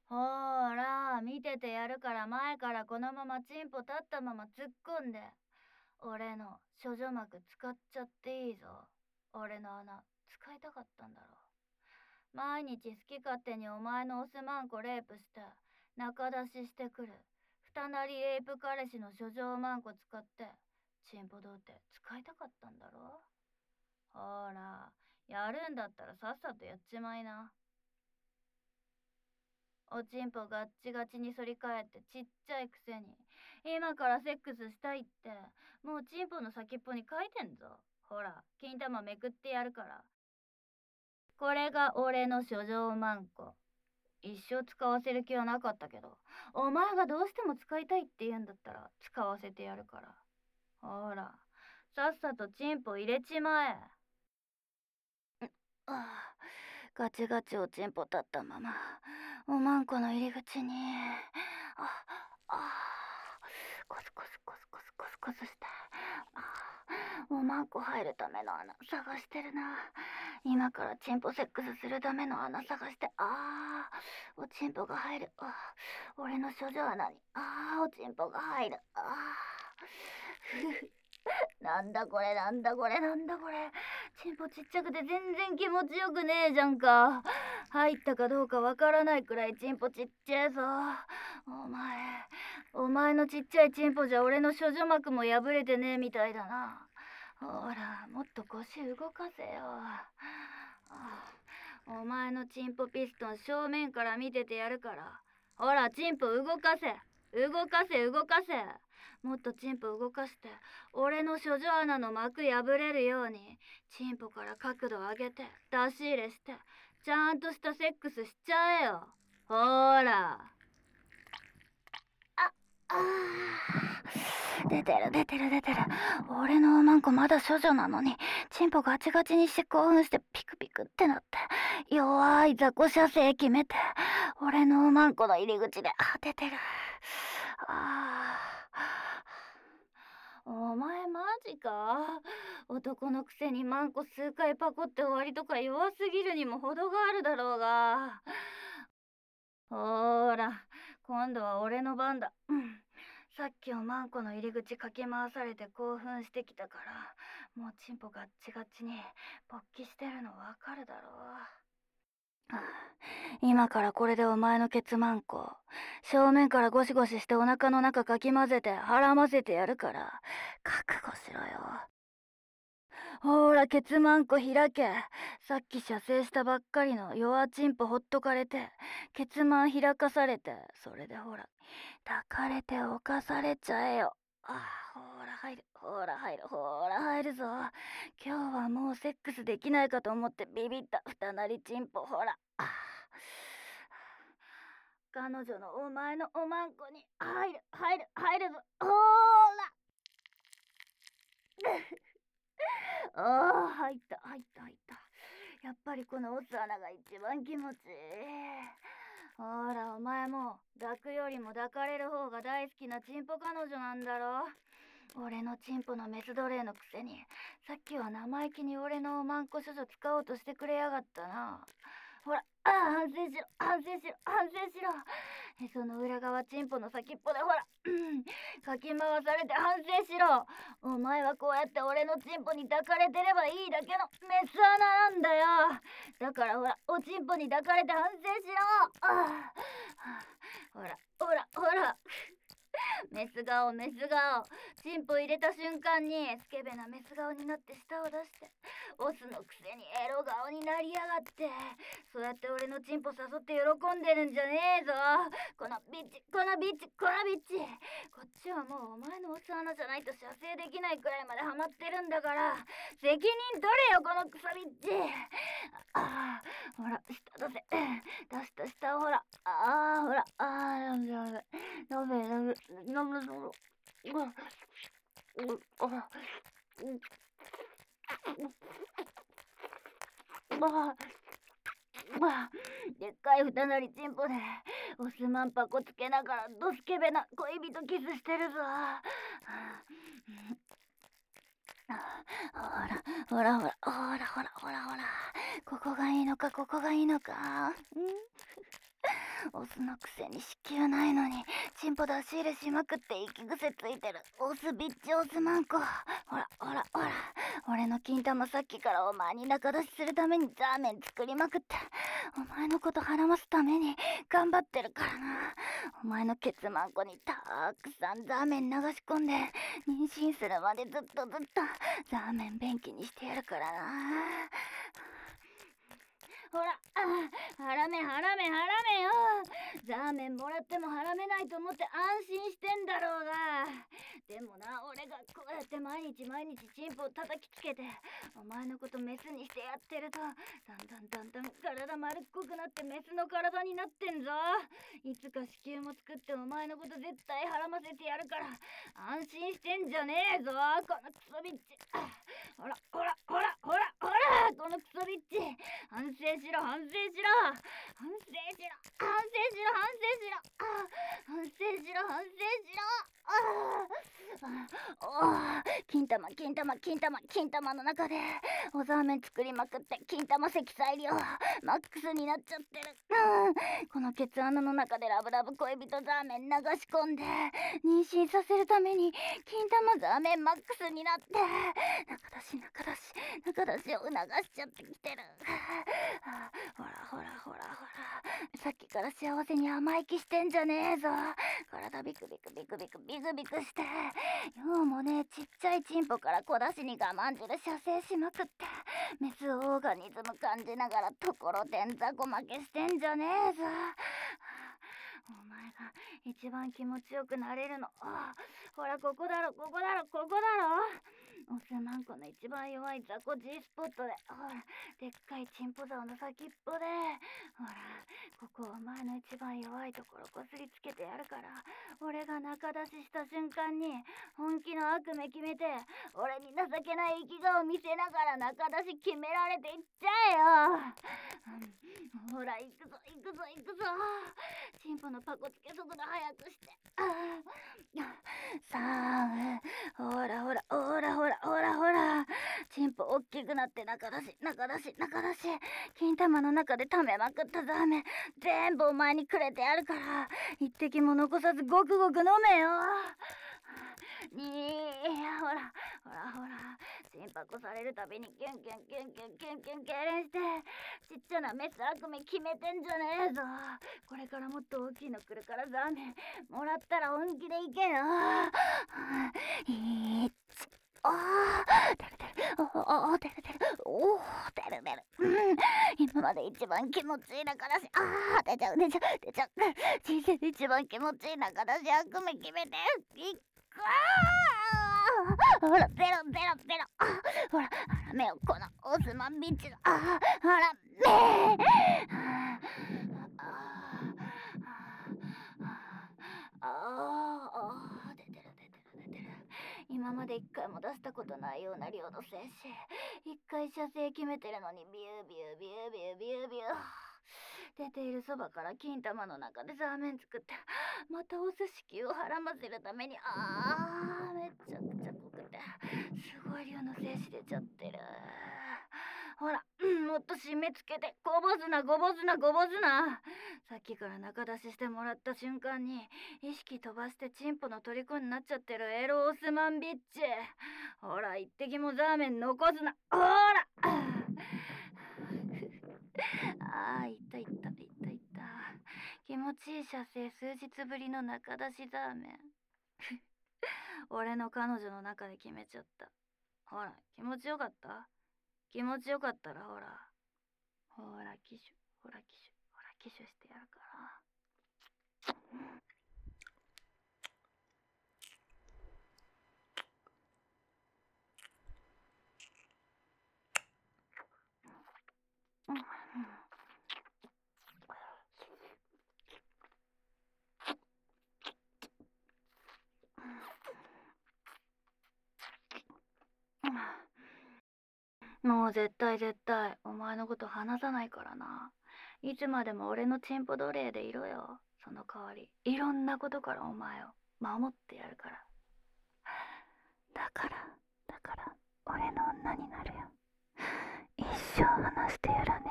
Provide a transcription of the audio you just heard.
ほーら、見ててやるから前からこのままチンポ立ったまま突っ込んで。俺の処女膜使っちゃっていいぞ。俺の穴、使いたかったんだろう。毎日好き勝手にお前のオスマンコレイプして、仲出ししてくる。二なりレイプ彼氏の処女マンコ使って、チンポ童貞使いたかったんだろ。ほら、やるんだったらさっさとやっちまいな。おちんぽガッチガチに反り返ってちっちゃいくせに、今からセックスしたいって、もうチンポの先っぽに書いてんぞ。ほら、金玉めくってやるから。これが俺の処女マンコ。一生使わせる気はなかったけど、お前がどうしても使いたいって言うんだったら使わせてやるから。ほら、さっさとチンポ入れちまえ。ああ、ガチガチおちんぽ立ったまま、おまんこの入り口に、コスコスコスコスコスコスして、おまんこ入るための穴探してるな。今からチンポセックスするための穴探して、おちんぽが入る。俺の処女穴に、おちんぽが入る。なんだこれなんだこれなんだこれ。チンポちっちゃくて全然気持ちよくねえじゃんか。入ったかどうかわからないくらいチンポちっちゃいぞ。お前のちっちゃいチンポじゃ俺の処女膜も破れてねえみたいだな。ほら、もっと腰動かせよ。お前のチンポピストン正面から見ててやるから。ほら、チンポ動かせ。動かせ動かせ。もっとチンポ動かして、俺の処女穴の膜破れるように、チンポから角度上げて、出し入れして、ちゃんとしたセックスしちゃえよ。ほーら。出てる出てる出てる。俺のおまんこまだ処女なのに、チンポガチガチにして興奮してピクピクってなって、弱い雑魚射精決めて、俺のおまんこの入り口で、出てる。お前マジか？男のくせにマンコ数回パコって終わりとか弱すぎるにも程があるだろうが。ほーら、今度は俺の番だ。さっきおまんこの入り口かき回されて興奮してきたから、もうチンポガッチガチに勃起してるのわかるだろう。今からこれでお前のケツマンコ、正面からゴシゴシしてお腹の中かき混ぜて腹ませてやるから、覚悟しろよ。ほーら、ケツマンコ開け。さっき射精したばっかりの弱チンポほっとかれて、ケツマン開かされて、それでほら、抱かれて犯されちゃえよ。ほら入る、ほら入る、ほら入るぞ。今日はもうセックスできないかと思ってビビった二なりチンポ、ほら。彼女のお前のおまんこに入る、入る、入るぞ。ほーら。入った入った入った。やっぱりこのオス穴が一番気持ちいい。ほら、お前も抱くよりも抱かれる方が大好きなチンポ彼女なんだろ。俺のチンポのメス奴隷のくせに、さっきは生意気に俺のおまんこ処女使おうとしてくれやがったな。ほら、反省しろ、反省しろ、反省しろ。へその裏側チンポの先っぽでほら、かき回されて反省しろ。お前はこうやって俺のチンポに抱かれてればいいだけのメス穴なんだよ。だからほら、おチンポに抱かれて反省しろ。ほら、ほら、ほら。メス顔メス顔。チンポ入れた瞬間にスケベなメス顔になって舌を出して、オスのくせにエロ顔になりやがって、そうやって俺のチンポ誘って喜んでるんじゃねえぞ。このビッチ、このビッチ、このビッチ。こっちはもうお前のオス穴じゃないと射精できないくらいまでハマってるんだから、責任取れよこのクソビッチ。ほら、舌出せ。出した舌をほら。ほら。飲め飲め。飲め飲め。飲むぞ。でっかい二なりチンポでオスマンパコつけながらドスケベな恋人キスしてるぞ。ほらほらほらほらほらほらほら、ここがいいのかここがいいのか。 オスのくせに子宮ないのにチンポ出し入れしまくって息癖ついてるオスビッチオスマンコ。ほらほらほら、俺の金玉さっきからお前に仲出しするためにザーメン作りまくって、お前のこと腹ますために頑張ってるからな。お前のケツマンコにたくさんザーメン流し込んで妊娠するまでずっとザーメン便器にしてやるからな。ほら、腹めよ。ザーメンもらっても腹めないと思って安心してんだろうが。でもな、俺がこうやって毎日チンポを叩きつけてお前のことメスにしてやってると、だんだん体丸っこくなってメスの体になってんぞ。いつか子宮も作ってお前のこと絶対腹ませてやるから安心してんじゃねえぞ、このクソビッチ。ほらこのクソビッチ、反省しろ。金玉の中でおザーメン作りまくって金玉積載量マックスになっちゃってる。このケツ穴の中でラブラブ恋人ザーメン流し込んで妊娠させるために金玉ザーメンマックスになって中出しを促しちゃってきてる。ほらさっきから幸せに甘えきしてんじゃねえぞ。体ビクビクして、ようもね、ちっちゃいチンポから小出しに我慢汁射精しまくってメスオーガニズム感じながらところてんざこ負けしてんじゃねえぞ。お前が一番気持ちよくなれるの、ほらここだろ。オスマンコの一番弱い雑魚 G スポットで、ほらでっかいチンポ竿の先っぽで、ほらここお前の一番弱いところこすりつけてやるから、俺が中出しした瞬間に本気の悪夢決めて俺に情けない生き顔見せながら中出し決められていっちゃえよ。ほら行くぞ。チンポのパコつけ速度速くして。さあ、ほら。チンポおっきくなって中出し。金玉の中で溜めまくったザーメン全部お前にくれてやるから、一滴も残さずごくごく飲めよ。ほらチンパコされるたびにキュン痙攣してちっちゃなメス悪夢決めてんじゃねえぞ。これからもっと大きいの来るからザーメンもらったら本気でいけよ。出る。今まで一番気持ちいい中だし、出ちゃう。人生で一番気持ちいい中だし、悪夢決めていく。ほらゼロ。ほら腹めよ、このオスマンビッチの腹め。出てる。今まで一回も出したことないような量の精子、一回射精決めてるのにビュー出ているそばから金玉の中でザーメン作って、またオス子宮を腹ませるためにめちゃくちゃ濃くてすごい量の精子出ちゃってる。ほら、もっと締め付けてごぼずな。さっきから中出ししてもらった瞬間に意識飛ばしてチンポの虜になっちゃってるエロオスマンビッチ。ほら一滴もザーメン残すな。ほらいった気持ちいい射精数日ぶりの中出しザーメン俺の彼女の中で決めちゃった。ほら気持ちよかったらほらキシュしてやるから。もう絶対お前のこと離さないからな。いつまでも俺のチンポ奴隷でいろよ。その代わりいろんなことからお前を守ってやるから。だから俺の女になるよ。一生離してやらね